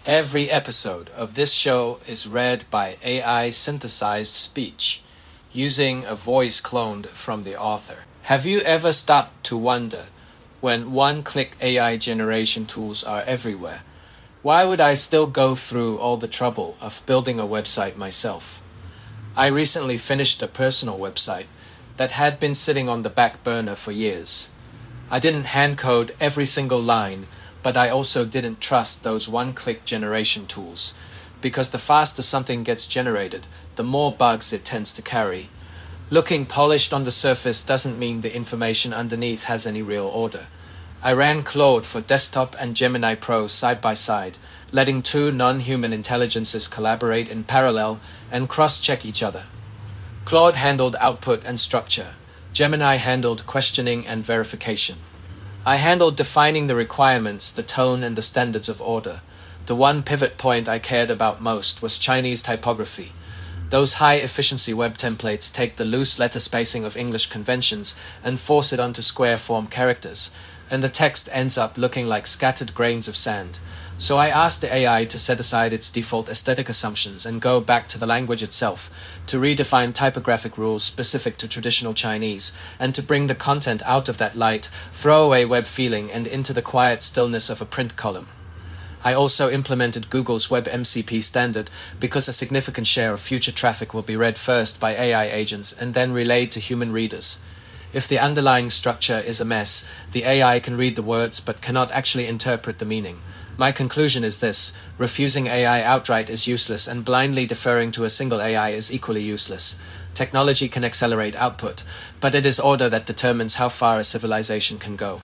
Every episode of this show is read by AI synthesized speech, using a voice cloned from the author. Have you ever stopped to wonder, when one-click AI generation tools are everywhere, why would I still go through all the trouble of building a website myself? I recently finished a personal website that had been sitting on the back burner for years. I didn't hand code every single line, but I also didn't trust those one-click generation tools, because the faster something gets generated, the more bugs it tends to carry. Looking polished on the surface doesn't mean the information underneath has any real order. I ran Claude for desktop and Gemini Pro side by side, letting two non-human intelligences collaborate in parallel and cross-check each other. Claude handled output and structure. Gemini handled questioning and verification. I handled defining the requirements, the tone, and the standards of order. The one pivot point I cared about most was Chinese typography. Those high-efficiency web templates take the loose letter spacing of English conventions and force it onto square-form characters, and the text ends up looking like scattered grains of sand. So I asked the AI to set aside its default aesthetic assumptions and go back to the language itself, to redefine typographic rules specific to traditional Chinese, and to bring the content out of that light, throwaway web feeling and into the quiet stillness of a print column. I also implemented Google's WebMCP standard because a significant share of future traffic will be read first by AI agents and then relayed to human readers. If the underlying structure is a mess, the AI can read the words but cannot actually interpret the meaning. My conclusion is this: refusing AI outright is useless, and blindly deferring to a single AI is equally useless. Technology can accelerate output, but it is order that determines how far a civilization can go.